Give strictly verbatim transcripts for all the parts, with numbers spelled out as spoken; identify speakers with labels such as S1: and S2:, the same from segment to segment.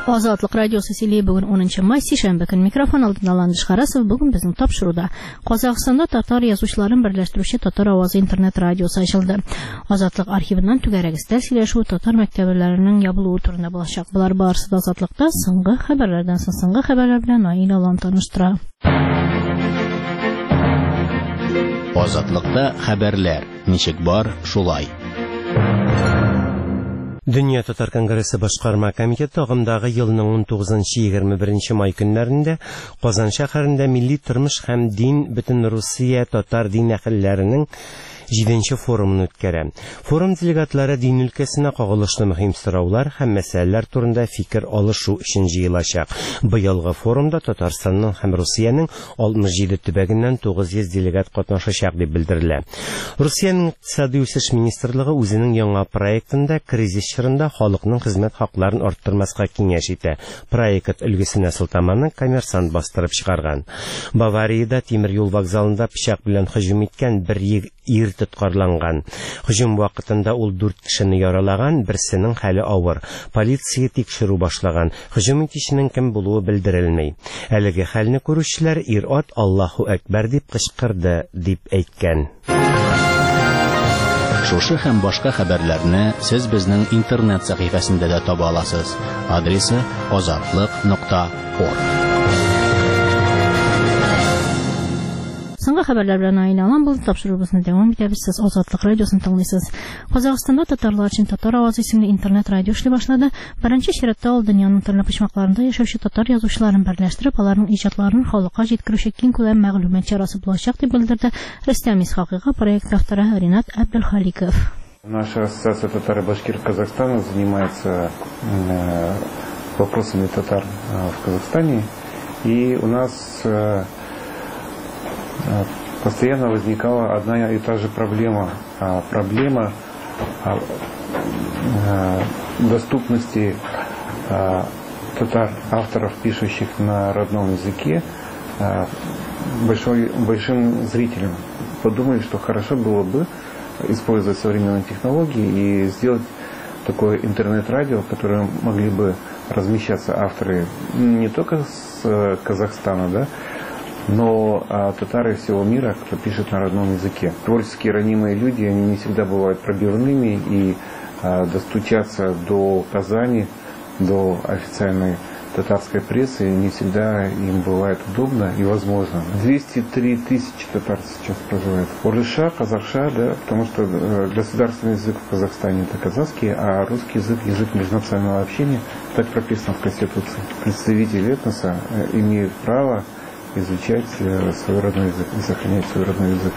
S1: Азатлык радиосы сөйлей бүген онынчы май сишәмбе көн микрофон алдында Ландыш Харасов. Бүген безнең тапшыруда Казакъстанда татар язучыларын берләштерүче Татар авазы интернет радиосы ачылды. Азатлык архивыннан түгәрәгестә сөйләшү татар мәктәпләренең ябылуы турында булачак. Булар барысы да Азатлыкта соңгы хәбәрләрдән соң соңгы хәбәрләр белән Наил Алан таныштыра.
S2: Азатлыкта хәбәрләр. Ничек бар, шулай.
S3: Дөнья Татар Конгрессы башкарма комитеты агымдагы елның он тугызынчы - егерме беренче май көннәрендә Казан шәһәрендә милли тормыш һәм дин бөтен Русия татар дин әһелләренең җиденче форумын үткәрә. Форум делегатлары дин өлкәсенә кагылышлы мөһим сораулар һәм мәсьәләләр турында фикер алышу өчен җыелачак. Быелгы форумда Татарстанның һәм Русиянең алтмыш җиде төбәгеннән тугыз йөз делегат катнашачак дип белдерелә. Русиянең икътисади үсеш министрлыгы үзенең яңа проектында кризис чорында халыкның хезмәт хакларын арттырмаска киңәш итә. Проект өлгесенә сылтаманы Коммерсант бастырып чыгарган. Бавариядә тимер юл вокзалында пычак белән һөҗүм иткән бер ир тоткарланган. Һөҗүм вакытында ул дүрт кешене яралаган, берсенең хәле авыр. Полиция тикшерү башлаган. Һөҗүм итүченең кем булуы белдерелмәй. Әлеге хәлне күрүчеләр ир-ат Аллаһу әкбәр дип кычкырды дип әйткән.
S2: Шушы һәм башка хәбәрләрне сез безнең интернет сәхифәсендә дә таба аласыз. Адресы азатлык нокта орг.
S1: Соңгы хәбәрләр белән Наил Алан булды. Тапшырыбызны дәвам итәбез. Сез Азатлык радиосын тыңлыйсыз. Казакъстанда татарлар өчен Татар авазы исемле интернет радио эшли башлады. Беренче чиратта ул дөньяның төрле почмакларында яшәүче татар язучыларын берләштереп, аларның иҗатларын халыкка җиткерүче киң күләм мәгълүмат чарасы булачак дип белдерде Рөстәм Исхакыйга проект авторы Ринат Абделхаликов.
S4: Наша ассоциация татаро-башкир Казахстана занимается э, вопросами татар э, в Казахстане, и у нас э, постоянно возникала одна и та же проблема. Проблема доступности татар авторов, пишущих на родном языке, большой, большим зрителям. Подумали, что хорошо было бы использовать современные технологии и сделать такое интернет-радио, в котором могли бы размещаться авторы не только с Казахстана, да, но а, татары всего мира, кто пишет на родном языке. Творческие ранимые люди, они не всегда бывают пробивными, и а, достучаться до Казани, до официальной татарской прессы не всегда им бывает удобно и возможно. двести три тысячи татар сейчас проживает. Орыша, казахша, да, потому что государственный язык в Казахстане это казахский, а русский язык, язык межнационального общения, так прописано в Конституции. Представители этноса имеют право изучать свой родной язык и сохранять свой родной язык.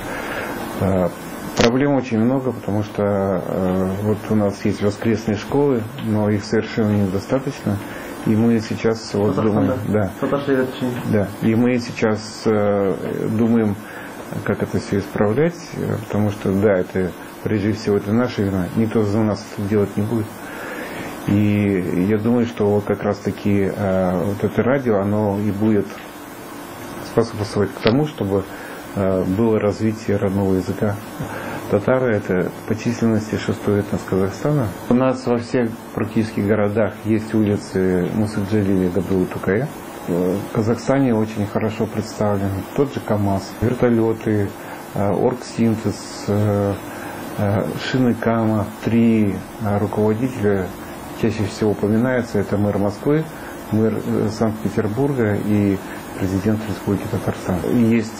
S4: Проблем очень много, потому что вот у нас есть воскресные школы, но их совершенно недостаточно. И мы сейчас вот думаем, да, да, и мы сейчас думаем, как это все исправлять, потому что, да, это прежде всего это наша вина, никто за нас это делать не будет. И я думаю, что вот как раз таки вот это радио, оно и будет способствовать к тому, чтобы э, было развитие родного языка. Татары — это по численности шестой этнос Казахстана. У нас во всех практически городах есть улицы Мусаджалили, Габдулы, Тукая. В Казахстане очень хорошо представлен тот же КАМАЗ, вертолеты, э, Оргсинтез, э, э, шины Кама. Три э, руководителя чаще всего упоминаются. Это мэр Москвы, мэр э, Санкт-Петербурга и президент Республики Татарстан. Есть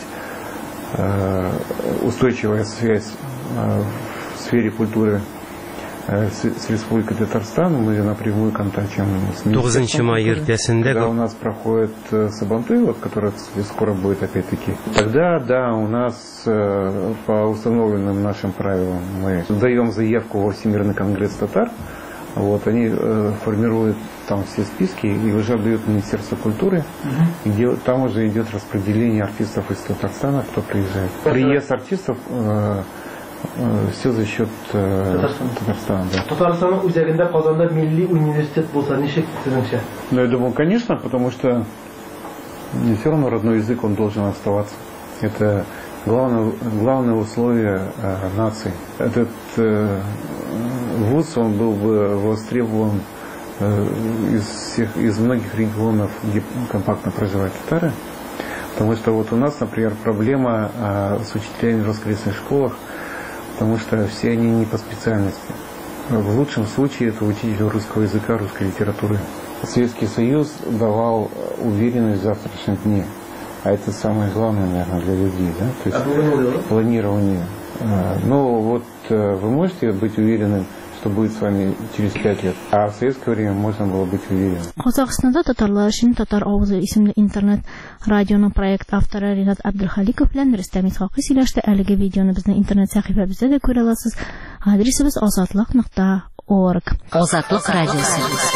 S4: э, устойчивая связь э, в сфере культуры э, с, с Республикой Татарстан. Мы напрямую контактируем с министерством. Когда у нас проходит э, Сабантуй, вот, который скоро будет опять-таки, тогда, да, у нас э, по установленным нашим правилам мы даем заявку во Всемирный конгресс татар. Вот, они э, формируют там все списки и уже отдают Министерство культуры, uh-huh. где там уже идет распределение артистов из Татарстана, кто приезжает. Приезд артистов э, э, все за счет э, Татарстана. Да.
S5: Татарстан үзәгендә Казанда милли университет булса ничек синеңчә?
S4: Ну, я думаю, конечно, потому что все равно родной язык, он должен оставаться. Это главное, главное условие э, нации. Этот э, вуз, он был бы востребован из всех, из многих регионов, где компактно проживают татары. Потому что вот у нас, например, проблема а, с учителями в воскресных школах, потому что все они не по специальности. В лучшем случае это учитель русского языка, русской литературы. Советский Союз давал уверенность в завтрашнем дне. А это самое главное, наверное, для людей. Да? То есть планирование. Но вот вы можете быть уверенным, что будет с вами через пять лет. А в советское время можно было быть уверенным.
S1: Казахстанда татарлар өчен Татар авызы исемле интернет радионың проект авторы Ринат Абдулхаликов белән Рөстәм Исхакый сөйләште. Әлеге видеоны безнең интернет сәхифәбездә дә күрә аласыз. Адресыбыз азатлык нокта орг.
S6: Азатлык радиосы.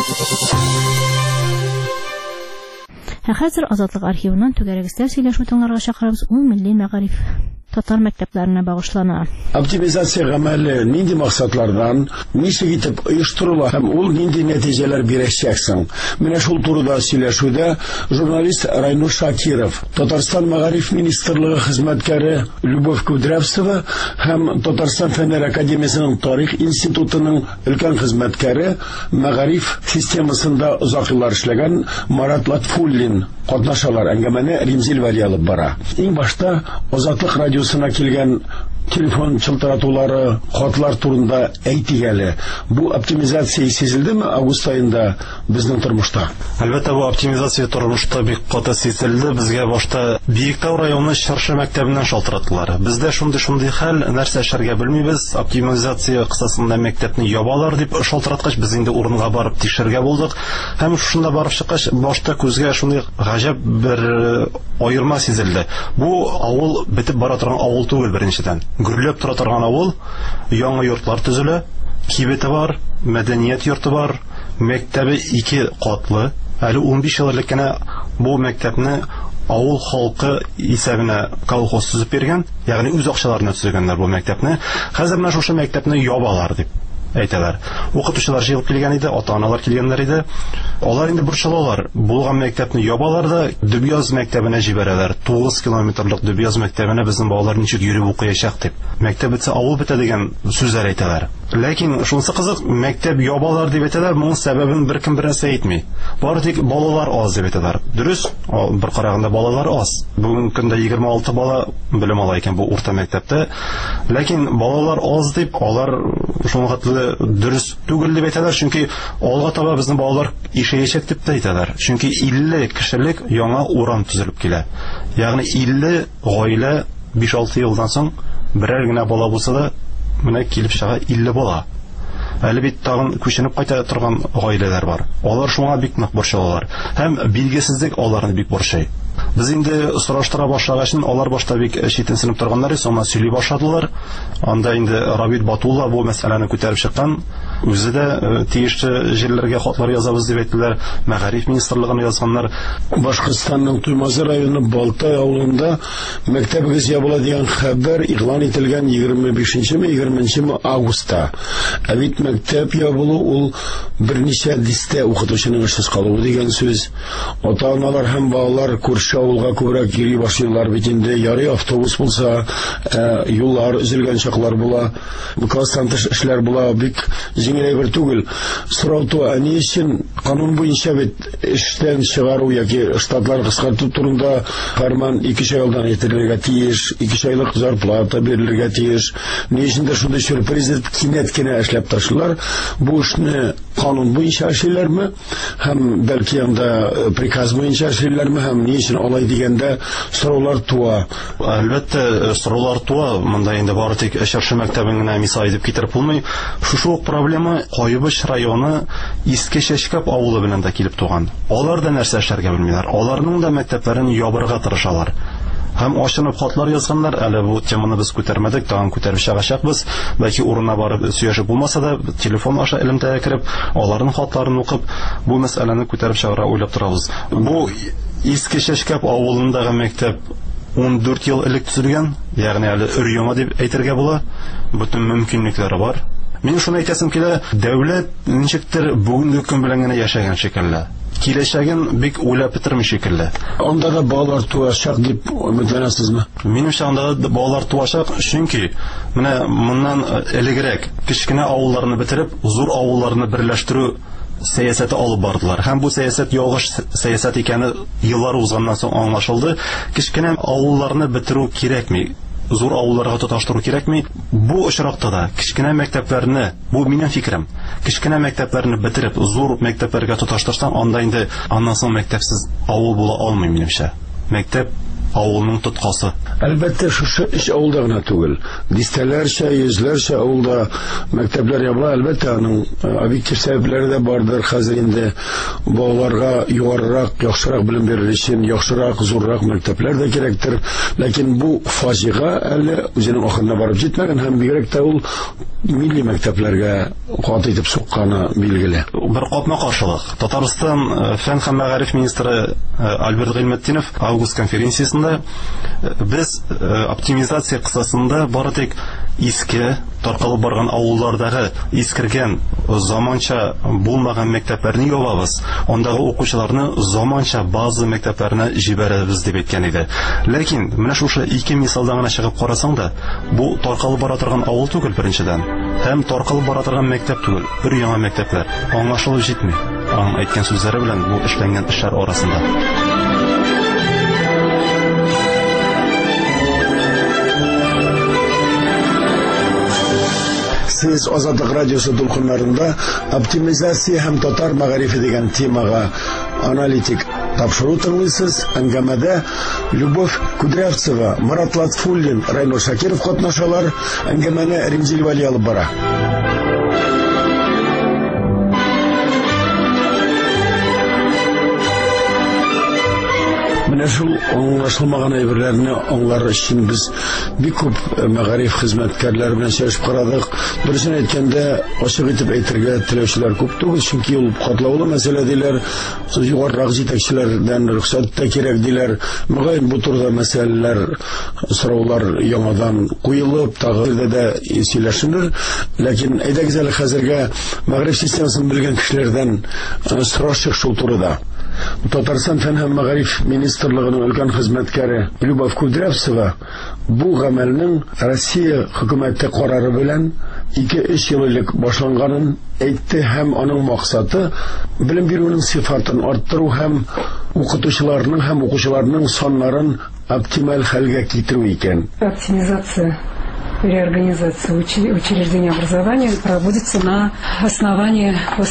S1: Хәзер Азатлык архивыннан түгәрәгестә сөйләшү тыңларга чакырабыз. Ул милли мәгариф татар мәктәпләренә багышлана.
S7: Оптимизация гамәле нинди максатлардан, ничек итеп оештырыла һәм ул нинди нәтиҗәләр бирәчәксең? Менә шул турыда сөйләшүдә журналист Райнур Шакиров, Татарстан мәгариф министрлыгы хезмәткәре Любовь Кудрявцева һәм Татарстан Фәннәр академиясының тарих институтының өлкән хезмәткәре, мәгариф системасында озак еллар эшләгән Марат Латфуллин катнашалар. Әңгәмәне Римзил Вәли алып бара. Иң башта Азатлык радиосына килгән телефон чылтыратулары, хатлар турында әйтик әле. Бу оптимизация сизелдеме август айында безнең тормышта?
S8: Әлбәттә, бу оптимизация тормышта бик каты сизелде. Безгә башта Биектау районы Чаршы мәктәбеннән шалтыратылар. Бездә шундый-шундый хәл, нәрсә эшләргә белмибез. Оптимизация кысасында мәктәпне ябалар дип шалтыраткач, без инде урынга барып тикшергә булдык. Һәм шунда барып чыккач, башта күзгә шундый гаҗәп бер аерма сизелде. Бу авыл бетеп бара торган авыл түгел, беренчедән. Гүрләп тора торган авыл, яңа йортлар төзелә, кибете бар, мәдәният йорты бар, мәктәбе ике катлы. Әле унбиш ел элек кенә бу мәктәпне авыл халкы исәбенә колхоз төзеп биргән, ягъни үз акчаларына төзегәннәр бу мәктәпне. Хәзер менә шушы мәктәпне ябалар дип әйтәләр. Укытучылар җыелып килгән иде, ата-аналар килгәннәр иде. Алар инде борчылалар. Булган мәктәпне ябалар да Дөбьяз мәктәбенә җибәрәләр. тугыз километрлык Дөбьяз мәктәбенә безнең балалар ничек йөреп укыячак дип. Мәктәп бетсә авыл бетә дигән сүзләр әйтәләр. Ләкин шунысы кызык, мәктәп ябалар дип әйтәләр, моның сәбәбен беркем берәрсә әйтми. Бары тик балалар аз дип әйтәләр. Дөрес, бер караганда балалар аз. Бүген көндә егерме алты бала белем ала икән бу урта мәктәптә. Ләкин балалар аз дип, алар шуңа дөрес түгел дип әйтәләр, чөнки алга таба безнең балалар ишәячәк дип әйтәләр. Чөнки илле кешелек яңа урам төзелеп килә. Ягъни илле гаилә биш алты елдан соң берәр генә бала булса да, менә килеп чыга илле бала. Әле бит тагын күченеп кайта торган гаиләләр бар. Алар шуңа бик нык борчылалар. Һәм билгесезлек аларны бик борчый. Без инде сораштыра башлагачын, алар башта бик читенсенеп торганнар, соңга сөйли башладылар. Анда инде Рабит Батулла бу мәсьәләне күтәреп чыккан. Үзе дә тиешле җирләргә хатлар язабыз дип әйттеләр. Мәгариф министрлыгына язганнар.
S7: Башкортстанның Туймазы районы Балтай авылында мәктәбегез ябыла дигән хәбәр игълан ителгән егерме бишенче егерменче августта. Ә бит мәктәп ябылу ул берничә дистә укытучының эшсез калуы дигән сүз. Ата-аналар һәм балалар күрше авылга күбрәк йөри башлыйлар бит инде. Ярый автобус булса, юллар өзелгән чаклар була. Класстан тыш эшләр була, бик җиңел бер түгел. Сорау туа, ни өчен канун буенча бит эштән чыгару яки штатлар кыскарту турында фәрман ике елдан ителергә тиеш, ике айлык зарплата бирелергә тиеш. Ни өчен дә шундый сюрприз кинәт кенә эшләп ташлар. Бу эшне канун буенча эшләрләрме? Һәм бәлки анда приказ буенча эшләрләрме? Һәм ни өчен алай дигәндә сораулар туа.
S8: Әлбәттә, сораулар туа. Монда инде бары тик Чаршы мәктәбен генә мисал итеп китереп булмый. Шушы проблема Кайбыш районы Иске Чәчкәп авылы белән дә килеп туган. Алар да нәрсә эшләргә белмиләр. Аларның да мәктәпләрен ябырга тырышалар. Һәм ачынып хатлар язганнар. Әле бу теманы без күтәрмәдек, тагын күтәреп чыгачакбыз. Бәлки урынына барып сөйләшеп булмаса да, телефон аша элемтәгә кереп, аларның хатларын укып, бу мәсьәләне күтәреп чыгара уйлап торабыз. Бу Иске Чәчкәп авылындагы мәктәп ундүрт ел элек төзелгән, ягъни әле өр-яңа дип әйтергә була. Бүтән мөмкинлекләре бар. Мин шуны әйтәсем килә, дәүләт ничектер бүгенге көн белән генә яшәгән шикелле. Киләчәген бик уйлап бетерми шикелле.
S7: Анда да балалар туачак дип үмитләнәсезме?
S8: Минемчә, анда да балалар туачак, чөнки менә моннан элегрәк кечкенә авылларны бетереп, зур авылларны берләштерү сәясәте алып бардылар. Һәм бу сәясәт ялгыш сәясәт икәне еллар узганнан соң аңлашылды. Кичкенә авылларны бетерү кирәкми, зур авылларга тоташтыру кирәкми. Бу очракта да кичкенә мәктәпләрне, бу минем фикерем, кичкенә мәктәпләрне бетереп, зур мәктәпләргә тоташтырсаң, анда инде аннан соң мәктәпсез авыл була алмый, минемчә. Мәктәп авылның тоткасы.
S7: Әлбәттә, шушы эш авылда гына түгел. Дистәләрчә, йөзләрчә авылда мәктәпләр ябыла. Әлбәттә, аның объектив сәбәпләре дә бардыр. Хәзер инде балаларга югарырак, яхшырак белем бирер өчен яхшырак, зуррак мәктәпләр дә кирәктер. Ләкин бу фаҗига әле үзенең ахырына барып җитмәгән һәм бигрәк тә ул милли мәктәпләргә кат итеп сукканы билгеле.
S8: Бер капма каршылык. Татарстан фән һәм мәгариф министры Альберт Гыйлметдинов август конференциясендә без оптимизация кысасында бары тик иске таркалып барган авыллардагы искергән заманча булмаган мәктәпләрне ябабыз. Андагы укучыларны заманча база мәктәпләренә җибәрәбез дип әйткән иде. Ләкин менә шушы ике мисалдан гына чыгып карасаң да, бу таркалып бара торган авыл түгел беренчедән. Һәм таркалып бара торган мәктәп түгел, бер яңа мәктәпләр. Аңлашылып җитми. Аның әйткән сүзләре белән бу эшләнгән эшләр арасында.
S7: Сез Азатлык радиосы дулкыннарында оптимизация һәм татар мәгарифе дигән темага аналитик тапшыру тыңлыйсыз. Әңгәмәдә Любовь Кудрявцева, Марат Латфуллин, Райнур Шакиров катнашалар. Әңгәмәне Ринзил Вали алып бара. Менә шул аңлашылмаган әйберләрне аңлар өчен без бик күп мәгариф хезмәткәрләре белән сөйләшеп карадык. Дөресен әйткәндә, ачык итеп әйтергә теләүчеләр күп түгел, чөнки ул катлаулы мәсьәлә диләр. Югарырак җитәкчеләрдән рөхсәт тә кирәк диләр. Мөгаен бу турыда мәсьәләләр, сораулар яңадан куелып, тагы да сөйләшенер. Ләкин әйдәгез әле хәзергә мәгариф системасын белгән кешеләрдән сорашык шул турыда. Татарстан фән һәм мәгариф министрлыгының өлкән хезмәткәре Любовь Кудрявцева бу гамәлнең Россия хөкүмәте карары белән ике-өч ел элек башланганын әйтте һәм аның максаты белем бирүнең сыйфатын арттыру һәм укытучыларның һәм укучыларның саннарын оптималь хәлгә китерү икән.
S6: Оптимизация реорганизация учреждений образования проводится на основании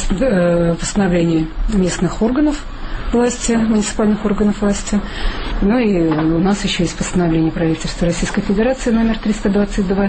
S6: постановления местных органов власти, муниципальных органов власти. Ну и у нас еще есть постановление правительства Российской Федерации номер триста двадцать два,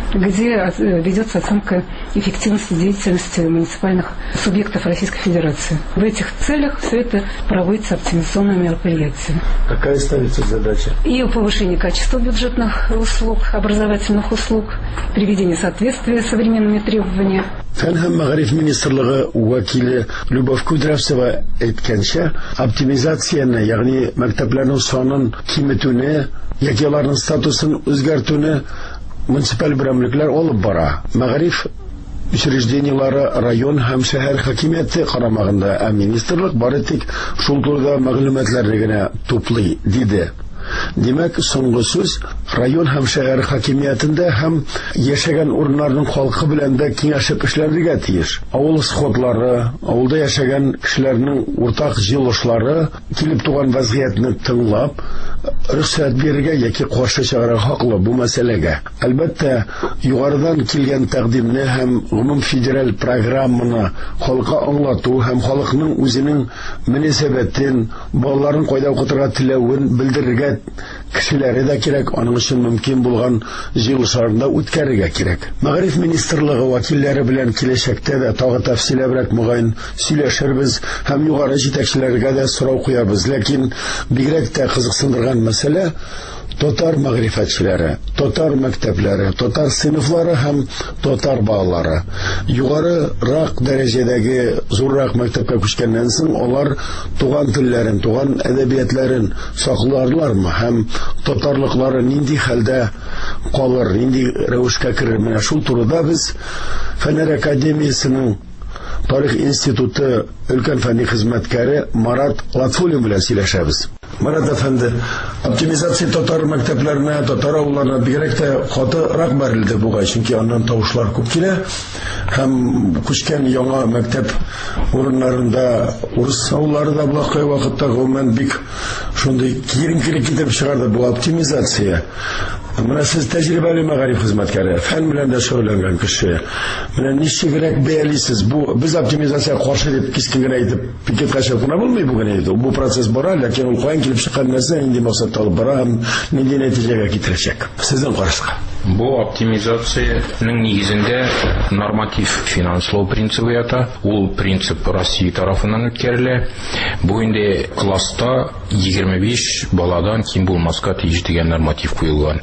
S6: где ведется оценка эффективности деятельности муниципальных субъектов Российской Федерации. В этих целях все это проводится оптимизационное мероприятие.
S7: Какая ставится задача?
S6: И повышение качества бюджетных услуг, образовательных услуг, приведение соответствия с современными требованиями.
S7: Фән һәм мәгариф министрлыгы вәкиле Любовь Кудрявцева әйткәнчә, оптимизацияны, ягъни мәктәпләрнең санын киметүне, яки аларның статусын үзгәртүне муниципаль берәмлекләр алып бара. Мәгариф учреждениелары район һәм шәһәр хакимияте карамагында, ә министрлык бары тик шул турыда мәгълүматларны гына туплый, диде. Демәк, соңгы сүз район һәм шәһәр хакимиятендә һәм яшәгән урыннарның халкы белән дә киңәшеп эшләргә тиеш. Авыл сходлары, авылда яшәгән кешеләрнең уртак җыелышлары килеп туган вазгыятьне тыңлап, рөхсәт бирергә яки каршы чыгарга хаклы бу мәсьәләгә. Әлбәттә, югарыдан килгән тәкъдимне һәм гомум федераль программаны халыкка аңлату һәм халыкның үзенең мөнәсәбәтен, балаларын кайда укытырга теләвен белдерергә кешеләре дә кирәк, аның өчен мөмкин булган җыелышларда үткәрергә кирәк. Мәгариф министрлыгы вәкилләре белән киләчәктә дә тагы тәфсилләбрәк мөгаен сөйләшербез һәм югары җитәкчеләргә дә сорау куябыз. Ләкин бигрәк тә кызыксындырган мәсьәлә татар мәгърифәтчеләре, татар мәктәпләре, татар сыйныфлары һәм татар балалары. Югарырак дәрәҗәдәге зуррак мәктәпкә күчкәннән соң алар туган телләрен, туган әдәбиятларын сакларлармы һәм татарлыклары нинди хәлдә калыр, нинди рәвешкә керер? Менә шул турыда без Фәннәр академиясенең Тарих институты өлкән фәнни хезмәткәре Марат Латфуллин белән сөйләшәбез. Марат әфәнде, оптимизация татар мәктәпләренә, татар авылларына бигрәк тә катырак бәрелде бугай, чөнки аннан тавышлар күп килә. Һәм күчкән яңа мәктәп урыннарында урыс авыллары да була кай вакытта гомумән бик шундый киеренкелек китереп чыгарды бу оптимизация. Менә сез тәҗрибәле мәгариф хезмәткәре, фән белән дә шөгыльләнгән кеше. Менә ничегрәк бәялисез бу без оптимизация каршы дип кискен генә әйтеп пикетка чыгуна булмый бүген әйтү. Бу процесс бара, ләкин ул каян килеп чыккан нәрсә инде максатта алып бара һәм нинди нәтиҗәгә китерәчәк. Сезнең карашка.
S9: Бу оптимизациянең нигезендә норматив финанслау принцибы ята. Ул принцип Россия тарафыннан үткәрелә. Бу инде класста егерме биш баладан ким булмаска тиеш дигән норматив куелган.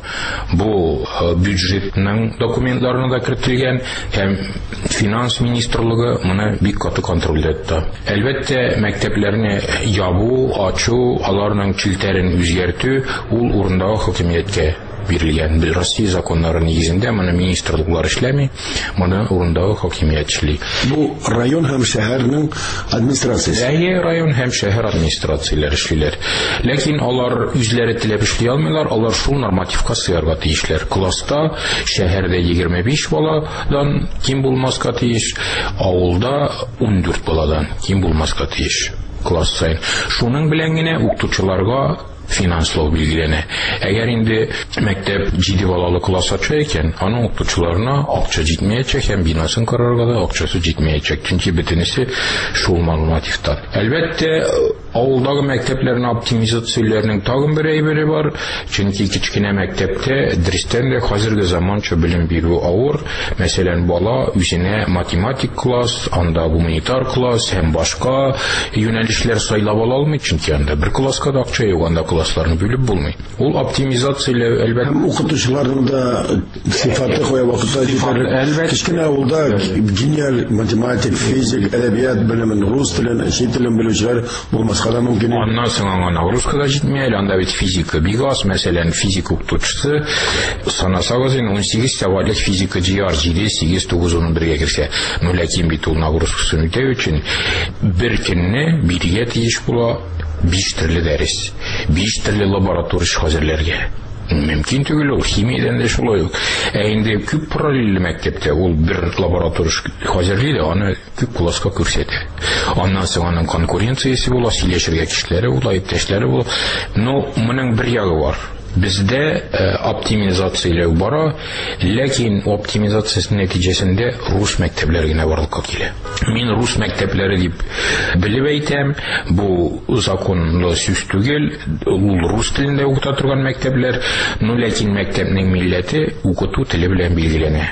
S9: Бу бюджетның документларына да кертелгән һәм финанс министрлыгы моны бик каты контрольдә тота. Әлбәттә, мәктәпләрне ябу, ачу, аларның килтерен үзгәртү ул урындагы хакимияткә бирелгән. Бу Россия законнары нигезендә моны министрлыклар эшләми, моны урындагы хакимият эшли.
S7: Бу район һәм шәһәрнең администрациясе.
S9: Әйе, район һәм шәһәр администрацияләре эшлиләр. Ләкин алар үзләре теләп эшли алмыйлар, алар шул нормативка сыярга тиешләр. Класста шәһәрдә егерме биш баладан ким булмаска тиеш, авылда ун дүрт баладан ким булмаска тиеш класс сайын. Шуның белән генә укытучыларга финанслау билгеләнә. Әгәр инде мәктәп җиде балалы класс ача икән, аның укытучыларына акча җитмәячәк һәм бинасын карарга да акчасы җитмәячәк. Чөнки бөтенесе шул нормативтан. Әлбәттә, авылдагы мәктәпләрне оптимизацияләрнең тагын бер әйбере бар. Чөнки кичкенә мәктәптә дөрестән дә хәзерге заманча белем бирү авыр. Мәсәлән, бала үзенә математик класс, анда гуманитар класс һәм башка юнәлешләр сайлап ала алмый, чөнки анда бер класска да акча юк, анда классларны бүлеп булмый. Ул оптимизацияләү әлбәттә
S7: укытучыларның да сыйфаты кая вакытта җитәрлек. Кичкенә авылда гениаль математик, физик, әдәбият белемен, рус телен, чит телен белүчеләр булмаска да мөмкин.
S9: Аннан соң аңа русска да җитмәй, анда бит физика бик аз. Мәсәлән, физик укытучысы санасагыз ун сигез сәгатьлек физика җыяр, җиде, сигез, тугыз, ун бергә кирсә. Ну ләкин бит ул нагрузкасын үтәү өчен бер көнне биргә тиеш була биш төрле дәрес, биш төрле лаборатория хәзерләргә. Мөмкин түгел, ул химиядән дә шулай ук. Ә инде күп параллель мәктәптә ул бер лаборатория хәзерли дә аны күп класска күрсәтә. Аннан соң аның конкуренциясе була, сөйләшергә кешеләре була, иптәшләре була. Но моның бер ягы бар. Бездә оптимизацияләү бара, ләкин оптимизациясының нәтиҗәсендә рус мәктәпләре генә барлыкка килә. Мин рус мәктәпләре дип белеп әйтәм, бу законлы сүз түгел, ул рус телендә укыта торган мәктәпләр, но ләкин мәктәпнең милләте укыту теле белән билгеләнә.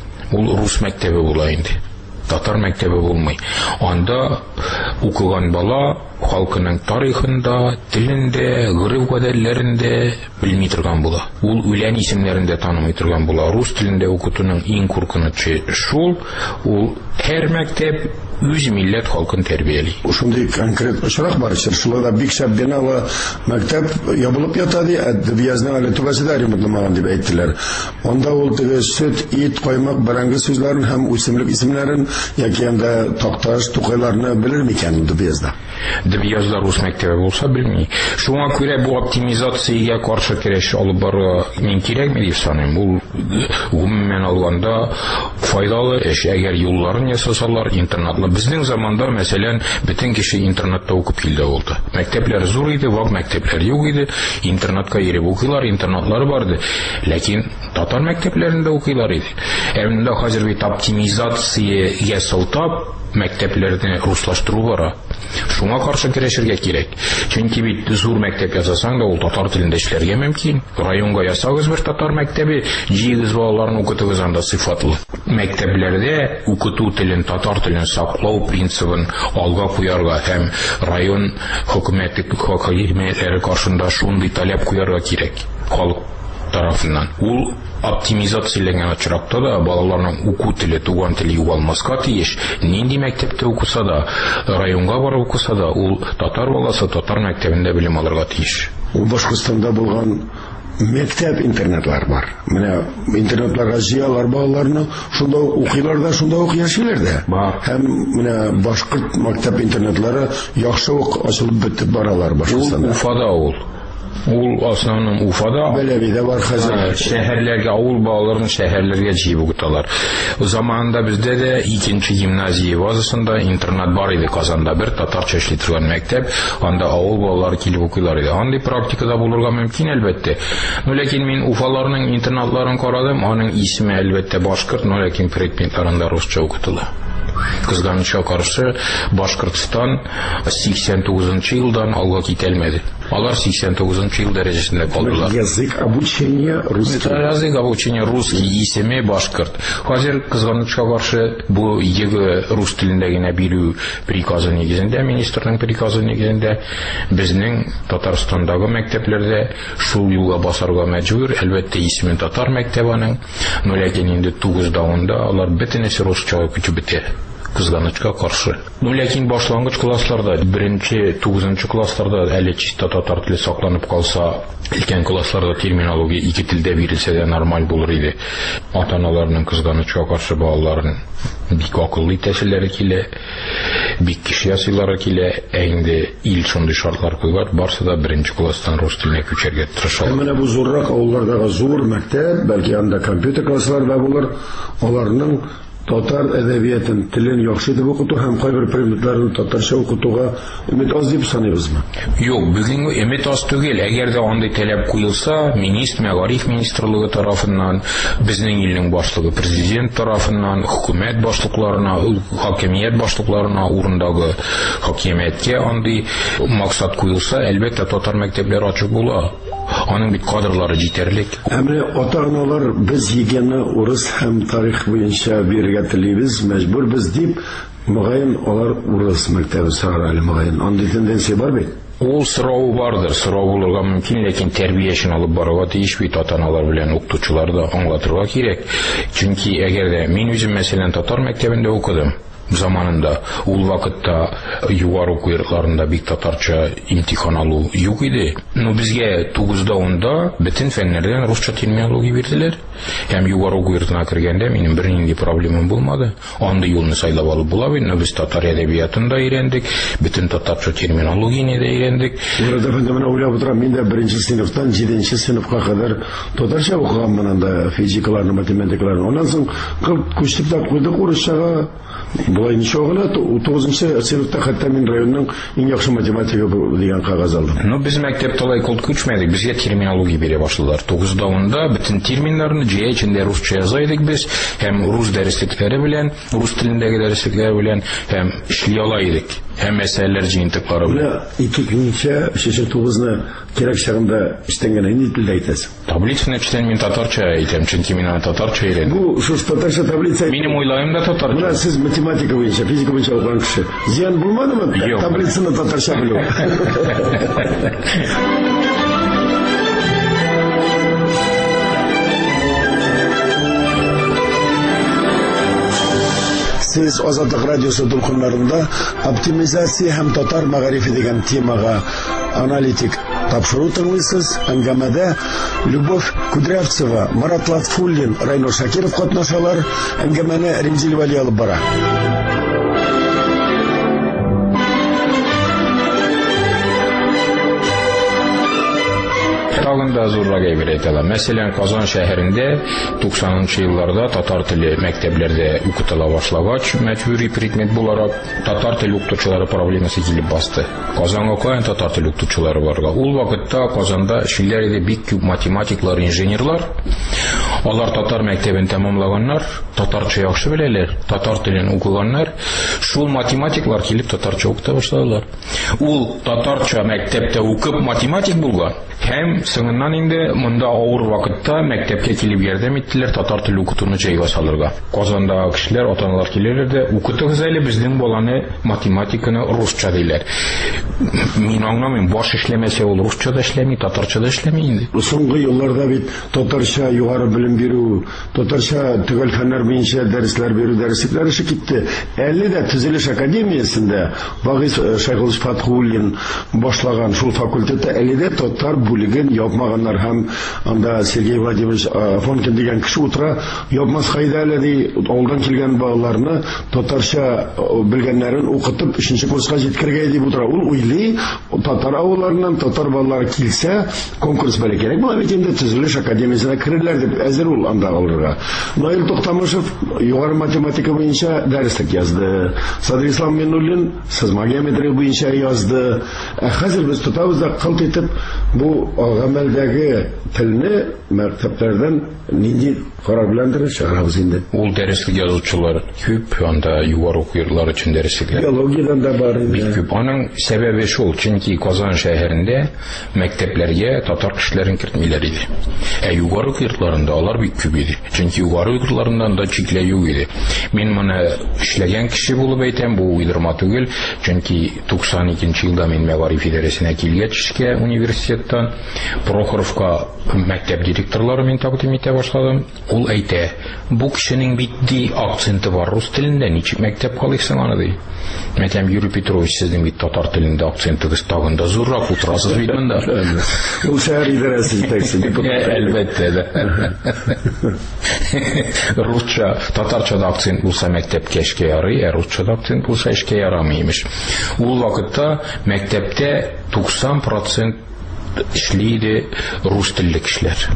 S9: Ул рус мәктәбе була инде. Татар мәктәбе булмый. Анда укыган бала халкының тарихында, телендә, гырыф-гадәтләрендә белми торган була. Ул үлән исемнәрендә танымый торган була. Рус телендә укытуның иң куркынычы шул, ул һәр мәктәп үз милләт халкын тәрбияли.
S7: Шундый конкрет очрак бар, шуларда бик шәп биналы мәктәп ябылып ята ди, әдәбиятның әле түбәсендә ремонтланган дип әйттеләр. Анда ул теге сөт, ит, каймак, бараңгы сүзләрен һәм үсемлек исемнәрен яки анда такташ, тукайларны белер микән әдәбиятда?
S9: Әдәбиятда рус мәктәбе булса белми. Шуңа күрә бу оптимизациягә каршы көрәш алып барырга мин кирәкме дип саныйм. Ул гомумән алганда файдалы эш. Әгәр юлларын ясасалар, интернатлы. Безнең заманда, мәсәлән, бөтен кеше интернатта укып килде булды. Мәктәпләр зур иде, вак мәктәпләр юк иде. Интернатка йөреп укыйлар, интернатлары барды. Ләкин татар мәктәпләрендә укыйлар иде. Әмма хәзер бит оптимизациягә сылтап мәктәпләрне руслаштыру бара. Шуңа каршы көрәшергә кирәк. Чөнки бит зур мәктәп ясасаң да ул татар телендә эшләргә мөмкин. Районга ясагыз бер татар мәктәбе, җыегыз балаларны укытыгыз анда сыйфатлы. Мәктәпләрдә укыту телен, татар телен саклау принцибын алга куярга һәм район хөкүмәте хакимиятләре каршында шундый таләп куярга кирәк халык тарафыннан. Ул оптимизацияләнгән очракта да балаларның уку теле, туган теле югалмаска тиеш. Нинди мәктәптә укыса да, районга барып укыса да, ул татар баласы татар мәктәбендә белем алырга тиеш.
S7: Ул Башкортстанда булган мәктәп интернетлар бар. Менә интернетларга җыялар балаларны, шунда укыйлар да, шунда ук яшиләр дә. Һәм менә башкорт мәктәп интернетлары яхшы ук ачылып бетеп баралар Башкортстанда.
S9: Уфада ул. Ул основном Уфада.
S7: Беләбидә бар хәзер.
S9: Шәһәрләргә, авыл балаларын шәһәрләргә җыеп укыталар. Заманында бездә дә икенче гимназия базасында интернат бар иде Казанда, бер татарча эшли торган мәктәп, анда авыл балалары килеп укыйлар иде. Андый практикада булырга мөмкин әлбәттә. Но ләкин мин Уфаларның интернатларын карадым, аның исеме әлбәттә башкорт, но ләкин предметларында русча укытыла. Кызганычка каршы, Башкортстан сиксән тугызынчы елдан алга китәлмәде. Алар сиксән тугызынчы ел дәрәҗәсендә калдылар.
S7: Язык обучения русский.
S9: Язык обучения русский исеме башкорт. Хәзер кызганычка каршы бу егы рус телендә генә бирү приказы нигезендә, министрның приказы нигезендә безнең Татарстандагы мәктәпләрдә шул юлга басарга мәҗбүр. Әлбәттә исеме татар мәктәбенең, но ләкин инде тугызда онда алар бөтенесе русча укытып бетә. Кызганычка каршы. Ну ләкин башлангыч классларда, беренче тугызынчы классларда әле чисто татар теле сакланып калса, өлкән классларда терминология ике телдә бирелсә дә нормаль булыр иде. Ата-аналарның кызганычка каршы балаларын бик акыллы итәселәре килә, бик кеше ясыйлары килә, ә инде ил шундый шартлар куйган, барсы да беренче класстан рус теленә күчәргә тырышалар.
S7: Менә бу зуррак авыллардагы зур мәктәп, бәлки анда компьютер класслары да булыр, аларның татар әдәбиятын, телен яхшы итеп укыту һәм кайбер предметларны татарча укытуга өмет аз дип саныйбызмы?
S9: Юк, бүгенге өмет аз түгел. Әгәр дә андый таләп куелса, министр, мәгариф министрлыгы тарафыннан, безнең илнең башлыгы президент тарафыннан, хөкүмәт башлыкларына, хакимият башлыкларына, урындагы хакимияткә андый максат куелса, әлбәттә татар мәктәпләре ачык була. Аның бит кадрлары җитәрлек.
S7: Әмма ата-аналар без егәнне урыс һәм тарих буенча бирергә телибез, мәҗбүрбез дип, мөгаен алар урыс мәктәбе сарар әле мөгаен. Андый тенденция бар бит.
S9: Ул сорау бардыр, сорау булырга мөмкин, ләкин тәрбиячен алып барырга тиеш бит, ата-аналар белән укытучылар да аңлатырга кирәк. Чөнки әгәр дә мин үзем мәсәлән татар мәктәбендә укыдым. Заманында ул вакытта югары уку йортларында бик татарча имтихан алу юк иде. Но безгә тугызда онда бөтен фәннәрдән русча терминология бирделәр. Һәм югары уку йортына кергәндә минем бернинди проблемам булмады. Андый юлны сайлап алып була бит. Но без татар әдәбиятын да өйрәндек, бөтен татарча терминологияны да өйрәндек.
S7: Burada ben de bana uylап отырам, мин дә беренче сыйныфтан җиденче сыйныфка кадәр татарча укыган монда физикаларны, математикаларны. Оннан соң күчтек тә куйдык урысчага. Булай ничего гына тугызынчы сыйныфта хәтта мин районның иң яхшы математигы дигән кагаз алдым.
S9: Ну без мәктәптә алай кул күчмәдек, безгә терминология бирә башладылар. тугызда онда бөтен терминнарны җыя içендә русча яза идек без, һәм рус дәреслекләре белән, рус телендәге дәреслекләре белән һәм эшли ала идек. Һәм мәсьәләләр җыентыклары белән.
S7: икенче шушы тугызны кирәк чагында эштән инде телдә әйтәсең.
S9: Таблицаны эштән мин татарча әйтәм, чөнки мин аны татарча өйрәндем.
S7: Бу шушы татарча таблица.
S9: Минем уйлавым да татарча.
S7: Менә сез математика буенча, физика буенча укыган кеше. Зыян булмадымы? Таблицаны татарча белү. Сез Азатлык радиосы дулкыннарында оптимизация һәм татар мәгарифе дигән темага аналитик тапшыру тыңлыйсыз. Әңгәмәдә Любовь Кудрявцева, Марат Латфуллин, Райнур Шакиров катнашалар. Әңгәмәне Римзил Вали алып бара.
S9: Тагын да зуррак әйбер әйтәләр. Мәсәлән, Казан шәһәрендә туксанынчы елларда татар теле мәктәпләрдә укытыла башлагач, мәҗбүри предмет буларак татар теле укытучылары проблемасы килеп басты. Казанга каян татар теле укытучылары барга? Ул вакытта Казанда эшләр иде бик күп математиклар, инженерлар. Алар татар мәктәбен тәмамлаганнар, татарча яхшы беләләр, татар телен укыганнар. Шул математиклар килеп татарча укыта башладылар. Ул татарча мәктәптә укып математик булган. Һәм соңыннан инде монда авыр вакытта мәктәпкә килеп ярдәм иттеләр татар теле укытуны җайга салырга. Казандагы кешеләр, ата-аналар киләләр дә, укытыгыз әле безнең баланы математиканы русча диләр. Мин аңламыйм, баш эшләмәсә ул русча да эшләми, татарча да эшләми инде.
S7: Соңгы елларда бит татарча югары югары белем бирү, татарча төгәл фәннәр буенча дәресләр бирү дәресләре ише китте. Әле дә Төзелеш академиясендә Вагыйз Шайхуллович Фатхуллин башлаган шул факультетта әле дә татар бүлеген япмаганнар һәм анда Сергей Владимирович Афонкин дигән кеше утыра, япмас кайда әле ди, алдан килгән балаларны татарча белгәннәрен укытып өченче курска җиткергә дип утыра. Ул уйлый, татар авылларыннан татар балалары килсә, конкурс бәле кирәк була бит инде, Төзелеш академиясенә керерләр дип әзер ул анда алырга. Наил Токтамышев югары математика буенча дәреслек язды. Садрислам Миннуллин сызма геометрия буенча язды. Ә хәзер без тотабыз да кылт итеп бу гамәлдәге телне мәктәпләрдән нинди карар белән чыгарабыз инде.
S9: Ул дәреслек язучылар күп, анда югары уку йортлары өчен дәреслекләр.
S7: Биологиядән да бар инде.
S9: Бик күп. Аның сәбәбе шул, чөнки Казан шәһәрендә мәктәпләргә татар кешеләрен кертмиләр иде. Ә югары уку йортларында алар бик күп иде. Чөнки югары уку йортларында да чикләү иде. Мин моны эшләгән кеше булып әйтәм, бу уйдырма түгел, чөнки туксан икенче елда мин Мәгариф идарәсенә килгәчкә университеттан Прохоровка мәктәп директорлары мин тәкъдим итә башладым. Ул әйтә, бу кешенең бит ди акценты бар рус телендә, ничек мәктәп калыйсың аны ди. Мәктәп Юрий Петрович, сезнең бит татар телендә акцентыгыз тагын да зуррак утырасыз бит монда.
S7: Ул шәһәр идарәсе итәксе дип.
S9: Әлбәттә дә. Русча, татарчада акцент булса мәктәпкә эшкә ярый, ә русчада акцент булса эшкә ярамый имеш. Ул вакытта мәктәптә туксан процент эшли иде рус телле кешеләр.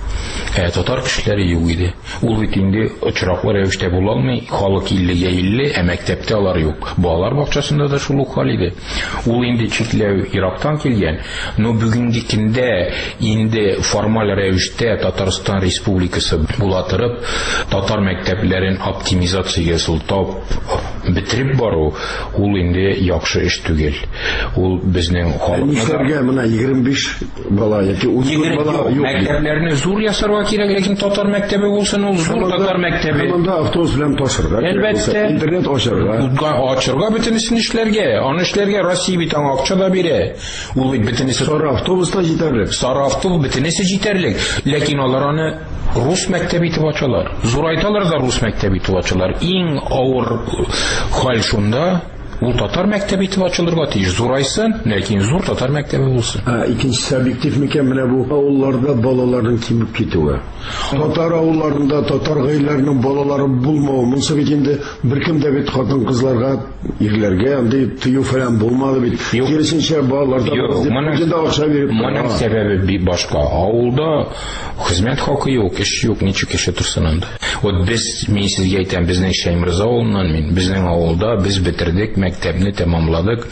S9: Ә татар кешеләре юк иде. Ул бит инде очраклы рәвештә була алмый, халык иллегә илле, ә мәктәптә алар юк. Балалар бакчасында да шул ук хәл иде. Ул инде чикләү Ирактан килгән, но бүгенге көндә инде формаль рәвештә Татарстан Республикасы була торып, татар мәктәпләрен оптимизациягә сылтап битереп бару, ул инде яхшы эш түгел. Ул безнең
S7: халыкка менә егерме биш бала яки ун бала юк.
S9: Мәктәпләрне зур ясарга кирәк, ләкин татар мәктәбе булсын, ул зур татар мәктәбе.
S7: Монда автобус белән ташырга.
S9: Әлбәттә,
S7: интернет ачарга.
S9: Ачарга бөтенесен эшләргә. Аны эшләргә Россия бит аңа акча да бирә. Ул бит бөтенесе
S7: сары автобуста җитәрлек.
S9: Сары автобус бөтенесе җитәрлек. Ләкин алар аны рус мәктәбе итеп ачалар. Зурайталар да рус мәктәбе итеп ачалар. Иң авыр хәл шунда, ул татар мәктәбе итеп ачылырга тиеш. Зурайсын, ләкин зур татар мәктәбе булсын.
S7: А икенчесе объектив микән менә бу авылларда балаларның кимеп китүе. Татар авылларында татар гаиләләренең балалары булмау, монсы бит инде беркем дә бит хатын-кызларга, ирләргә андый тыю фәлән булмады бит. Киресенчә балаларда монда акча биреп.
S9: Моның сәбәбе бик башка. Авылда хезмәт хакы юк, эш юк, ничек эше торсын анда. Вот без, мин сезгә әйтәм, безнең Шәймерз авылыннан мин, безнең авылда без битердек, мәктәпне тәмамладык,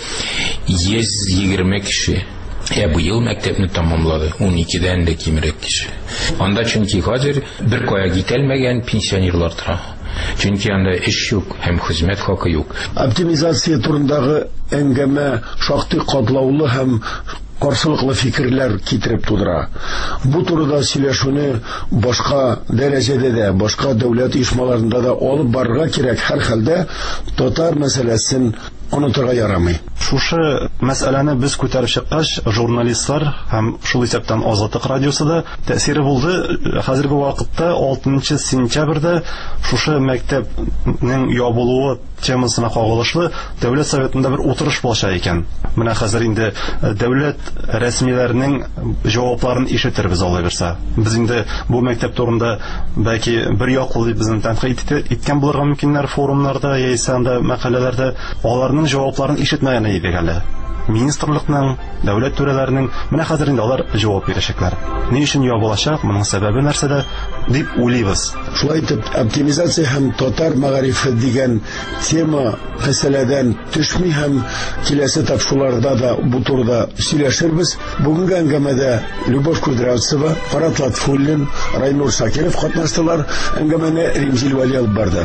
S9: йөз егерме кеше. Ә быел мәктәпне тәмамлады, ун икедән дә кимрәк кеше. Анда чөнки хәзер бер кая китәлмәгән пенсионерлар тора. Чөнки анда эш юк, һәм хезмәт хакы юк.
S7: Оптимизация турындагы әңгәмә шактый катлаулы һәм каршылыклы фикерләр китереп тудыра. Бу турыда сөйләшүне башка дәрәҗәдә дә, башка дәүләт оешмаларында да алып барырга кирәк. Һәр хәлдә татар мәсьәләсен онытырга ярамый.
S8: Шушы мәсьәләне без күтәреп чыккач, журналистлар һәм шул исәптән Азатлык радиосы да тәэсире булды. Хәзерге вакытта алтынчы сентябрьдә шушы мәктәпнең ябылуы темасына кагылышлы дәүләт советында бер утырыш булачак икән. Менә хәзер инде дәүләт рәсмиләренең җавапларын ишетербез алай берсә. Без инде бу мәктәп турында бәлки бер яклы дип безне тәнкыйть иткән булырга мөмкиннәр форумнарда яисә анда мәкаләләрдә, аларның җавапларын ишетмәгән идек әле. Министрлыкның, дәүләт түрәләренең менә хәзер инде алар җавап бирәчәкләр. Ни өчен ябылачак, моның сәбәбе нәрсәдә дип уйлыйбыз.
S7: Шулай итеп, оптимизация һәм татар мәгарифе дигән тема мәсьәләдән төшми һәм киләсе тапшыруларда да бу турыда сөйләшербез. Бүгенге әңгәмәдә Любовь Кудрявцева, Карат Латфуллин, Райнур Шакиров катнаштылар. Әңгәмәне Римзил Вали алып барды.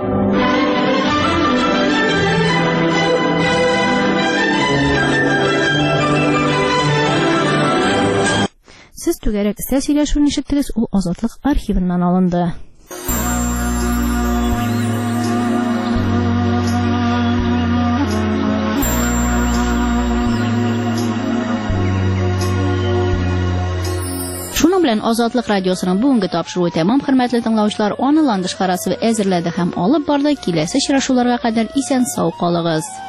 S1: Сез түгәрәк истә сөйләшүне ишеттегез, ул Азатлык архивыннан алынды. белән Азатлык радиосының бүгенге тапшыруы тәмам, хөрмәтле тыңлаучылар, аныlandыш карасы әзерләде һәм алып барды. Киләсе очрашуларга кадәр исән сау калыгыз.